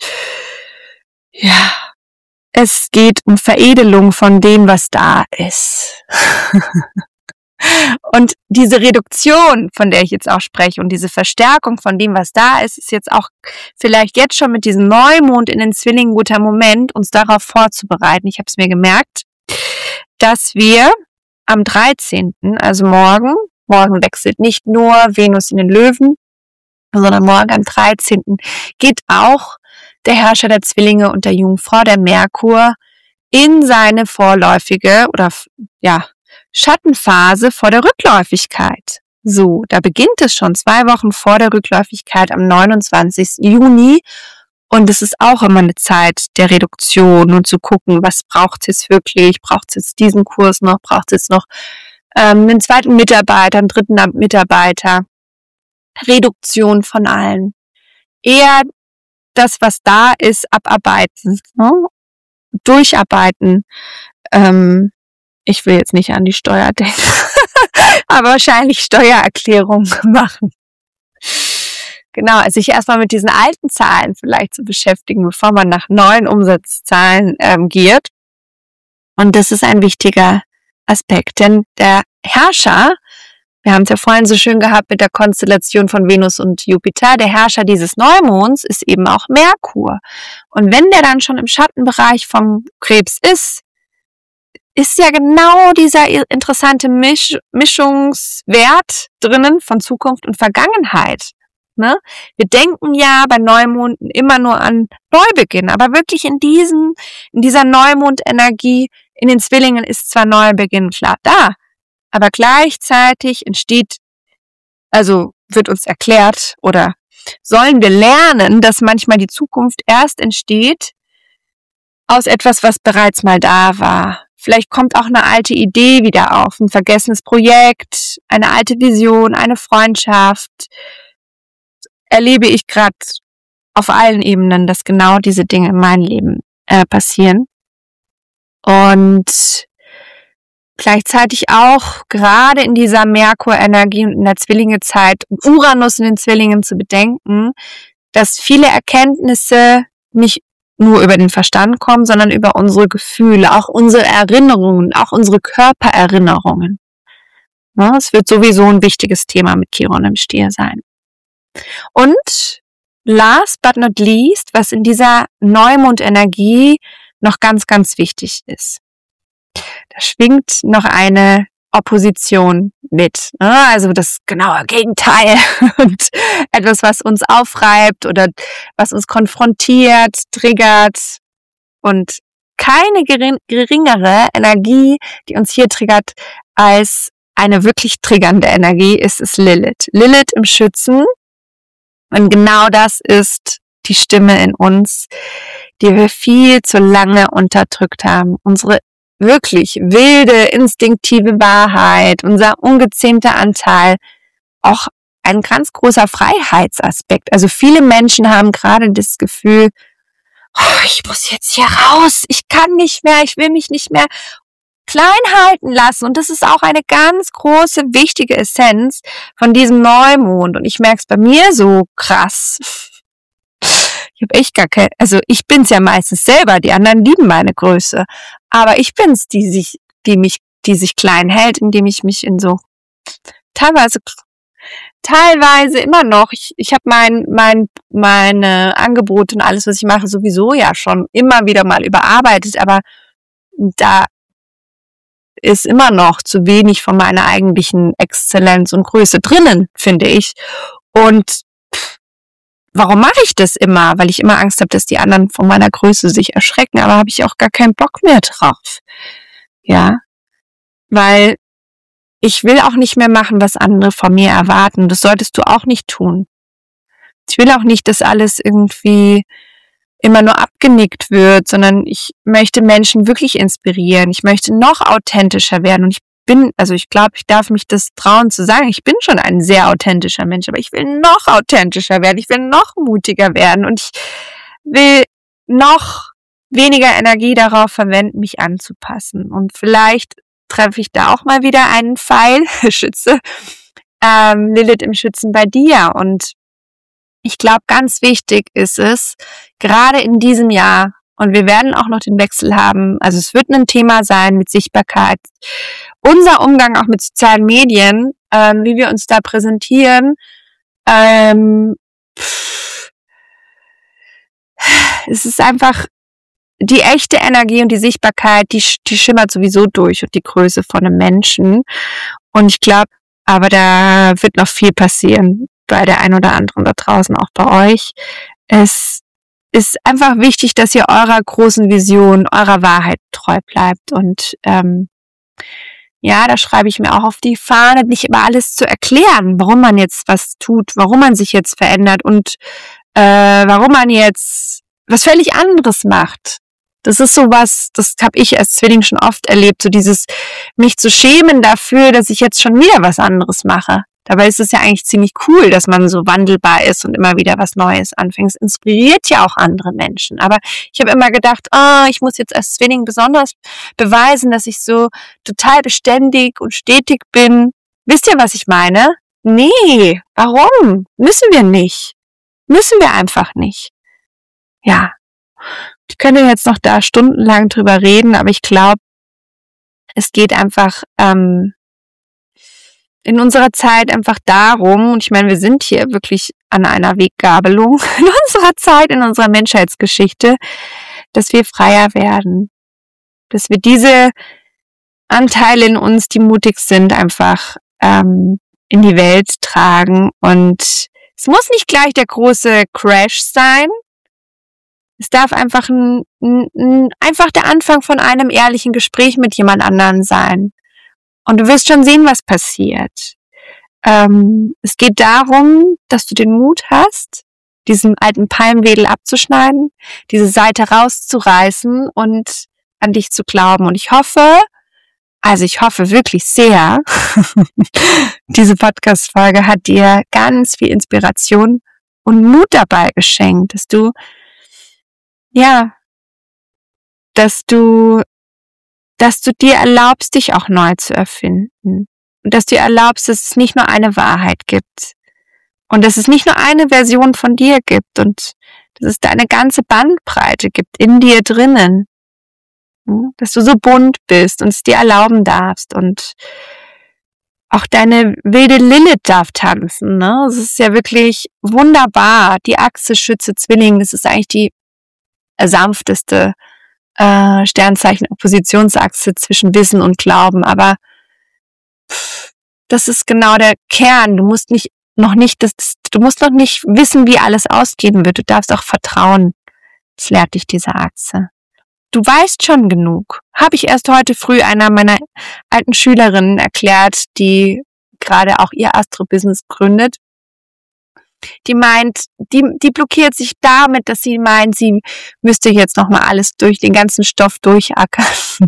ja, es geht um Veredelung von dem, was da ist. Und diese Reduktion, von der ich jetzt auch spreche, und diese Verstärkung von dem, was da ist, ist jetzt auch vielleicht jetzt schon mit diesem Neumond in den Zwillingen ein guter Moment, uns darauf vorzubereiten. Ich habe es mir gemerkt, dass wir am 13., also morgen wechselt nicht nur Venus in den Löwen, sondern morgen am 13. geht auch der Herrscher der Zwillinge und der Jungfrau, der Merkur, in seine vorläufige oder Schattenphase vor der Rückläufigkeit. So, da beginnt es schon 2 Wochen vor der Rückläufigkeit am 29. Juni. Und es ist auch immer eine Zeit der Reduktion und zu gucken, was braucht es wirklich? Braucht es jetzt diesen Kurs noch? Braucht es noch einen zweiten Mitarbeiter, einen dritten Mitarbeiter? Reduktion von allen. Eher das, was da ist, abarbeiten, ne? Durcharbeiten. Ich will jetzt nicht an die Steuer denken, aber wahrscheinlich Steuererklärung machen. Genau, also sich erstmal mit diesen alten Zahlen vielleicht zu beschäftigen, bevor man nach neuen Umsatzzahlen giert. Und das ist ein wichtiger Aspekt, denn der Herrscher, wir haben es ja vorhin so schön gehabt mit der Konstellation von Venus und Jupiter, der Herrscher dieses Neumonds ist eben auch Merkur. Und wenn der dann schon im Schattenbereich vom Krebs ist ja genau dieser interessante Mischungswert drinnen von Zukunft und Vergangenheit. Ne? Wir denken ja bei Neumonden immer nur an Neubeginn, aber wirklich in dieser Neumondenergie in den Zwillingen ist zwar Neubeginn klar da, aber gleichzeitig wird uns erklärt oder sollen wir lernen, dass manchmal die Zukunft erst entsteht aus etwas, was bereits mal da war. Vielleicht kommt auch eine alte Idee wieder auf, ein vergessenes Projekt, eine alte Vision, eine Freundschaft. Erlebe ich gerade auf allen Ebenen, dass genau diese Dinge in meinem Leben passieren. Und gleichzeitig auch gerade in dieser Merkur-Energie und in der Zwillingezeit und Uranus in den Zwillingen zu bedenken, dass viele Erkenntnisse nicht nur über den Verstand kommen, sondern über unsere Gefühle, auch unsere Erinnerungen, auch unsere Körpererinnerungen. Ja, es wird sowieso ein wichtiges Thema mit Chiron im Stier sein. Und last but not least, was in dieser Neumondenergie noch ganz, ganz wichtig ist. Da schwingt noch eine Opposition mit, ne? Also das genaue Gegenteil und etwas, was uns aufreibt oder was uns konfrontiert, triggert und keine geringere Energie, die uns hier triggert, als eine wirklich triggernde Energie ist Lilith. Lilith im Schützen. Und genau das ist die Stimme in uns, die wir viel zu lange unterdrückt haben. Unsere wirklich wilde, instinktive Wahrheit, unser ungezähmter Anteil, auch ein ganz großer Freiheitsaspekt. Also viele Menschen haben gerade das Gefühl, oh, ich muss jetzt hier raus, ich kann nicht mehr, ich will mich nicht mehr klein halten lassen. Und das ist auch eine ganz große, wichtige Essenz von diesem Neumond. Und ich merke es bei mir so krass. Ich habe echt ich bin's ja meistens selber, die anderen lieben meine Größe. Aber ich bin's, die sich klein hält, indem ich mich in so teilweise immer noch, ich habe meine Angebote und alles, was ich mache, sowieso ja schon immer wieder mal überarbeitet, aber da ist immer noch zu wenig von meiner eigentlichen Exzellenz und Größe drinnen, finde ich. Und warum mache ich das immer? Weil ich immer Angst habe, dass die anderen von meiner Größe sich erschrecken, aber habe ich auch gar keinen Bock mehr drauf. Ja, weil ich will auch nicht mehr machen, was andere von mir erwarten. Das solltest du auch nicht tun. Ich will auch nicht, dass alles irgendwie immer nur abgenickt wird, sondern ich möchte Menschen wirklich inspirieren. Ich möchte noch authentischer werden und ich glaube, ich darf mich das trauen zu sagen, ich bin schon ein sehr authentischer Mensch, aber ich will noch authentischer werden, ich will noch mutiger werden und ich will noch weniger Energie darauf verwenden, mich anzupassen. Und vielleicht treffe ich da auch mal wieder einen Pfeil, Schütze, Lilith im Schützen bei dir. Und ich glaube, ganz wichtig ist es, gerade in diesem Jahr, und wir werden auch noch den Wechsel haben, also es wird ein Thema sein mit Sichtbarkeit, unser Umgang auch mit sozialen Medien, wie wir uns da präsentieren, es ist einfach die echte Energie und die Sichtbarkeit, die schimmert sowieso durch und die Größe von einem Menschen. Und ich glaube, aber da wird noch viel passieren bei der einen oder anderen da draußen, auch bei euch. Es ist einfach wichtig, dass ihr eurer großen Vision, eurer Wahrheit treu bleibt. Und ja, da schreibe ich mir auch auf die Fahne, nicht immer alles zu erklären, warum man jetzt was tut, warum man sich jetzt verändert und warum man jetzt was völlig anderes macht. Das ist sowas, das habe ich als Zwilling schon oft erlebt, so dieses mich zu schämen dafür, dass ich jetzt schon wieder was anderes mache. Dabei ist es ja eigentlich ziemlich cool, dass man so wandelbar ist und immer wieder was Neues anfängt. Es inspiriert ja auch andere Menschen. Aber ich habe immer gedacht, ich muss jetzt als Zwilling besonders beweisen, dass ich so total beständig und stetig bin. Wisst ihr, was ich meine? Nee, warum? Müssen wir nicht. Müssen wir einfach nicht. Ja. Ich könnte jetzt noch da stundenlang drüber reden, aber ich glaube, es geht einfach in unserer Zeit einfach darum, und ich meine, wir sind hier wirklich an einer Weggabelung in unserer Zeit, in unserer Menschheitsgeschichte, dass wir freier werden. Dass wir diese Anteile in uns, die mutig sind, einfach in die Welt tragen. Und es muss nicht gleich der große Crash sein. Es darf einfach einfach der Anfang von einem ehrlichen Gespräch mit jemand anderen sein. Und du wirst schon sehen, was passiert. Es geht darum, dass du den Mut hast, diesen alten Palmwedel abzuschneiden, diese Seite rauszureißen und an dich zu glauben. Und ich hoffe wirklich sehr, diese Podcast-Folge hat dir ganz viel Inspiration und Mut dabei geschenkt, dass du dass du dir erlaubst, dich auch neu zu erfinden. Und dass du dir erlaubst, dass es nicht nur eine Wahrheit gibt. Und dass es nicht nur eine Version von dir gibt. Und dass es da eine ganze Bandbreite gibt in dir drinnen. Dass du so bunt bist und es dir erlauben darfst. Und auch deine wilde Lilith darf tanzen. Ne? Es ist ja wirklich wunderbar. Die Achse Schütze Zwilling, das ist eigentlich die sanfteste Sternzeichen-Oppositionsachse zwischen Wissen und Glauben. Aber das ist genau der Kern. Du musst noch nicht wissen, wie alles ausgehen wird. Du darfst auch vertrauen. Das lehrt dich diese Achse. Du weißt schon genug. Habe ich erst heute früh einer meiner alten Schülerinnen erklärt, die gerade auch ihr Astro-Business gründet. Die meint, die blockiert sich damit, dass sie meint, sie müsste jetzt nochmal alles den ganzen Stoff durchackern.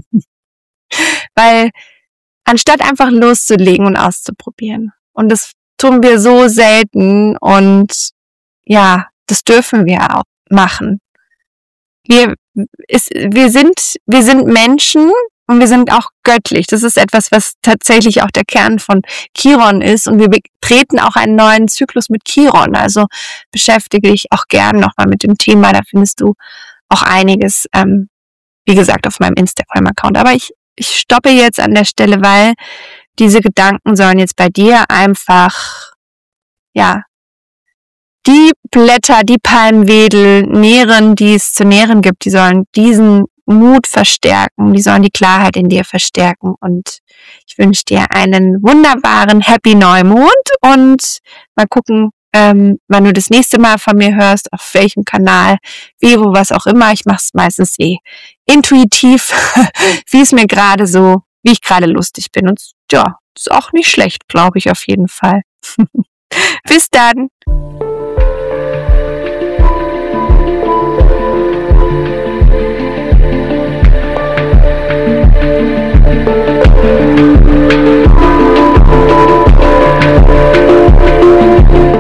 Weil anstatt einfach loszulegen und auszuprobieren. Und das tun wir so selten und ja, das dürfen wir auch machen. Wir sind Menschen und wir sind auch göttlich. Das ist etwas, was tatsächlich auch der Kern von Chiron ist. Und wir betreten auch einen neuen Zyklus mit Chiron. Also beschäftige dich auch gern nochmal mit dem Thema. Da findest du auch einiges, wie gesagt, auf meinem Instagram-Account. Aber ich stoppe jetzt an der Stelle, weil diese Gedanken sollen jetzt bei dir einfach, ja, die Blätter, die Palmwedel nähren, die es zu nähren gibt, die sollen diesen Mut verstärken, die sollen die Klarheit in dir verstärken und ich wünsche dir einen wunderbaren Happy Neumond und mal gucken, wann du das nächste Mal von mir hörst, auf welchem Kanal, wie, wo, was auch immer. Ich mache es meistens intuitiv, wie ich gerade lustig bin und ja, ist auch nicht schlecht, glaube ich auf jeden Fall. Bis dann!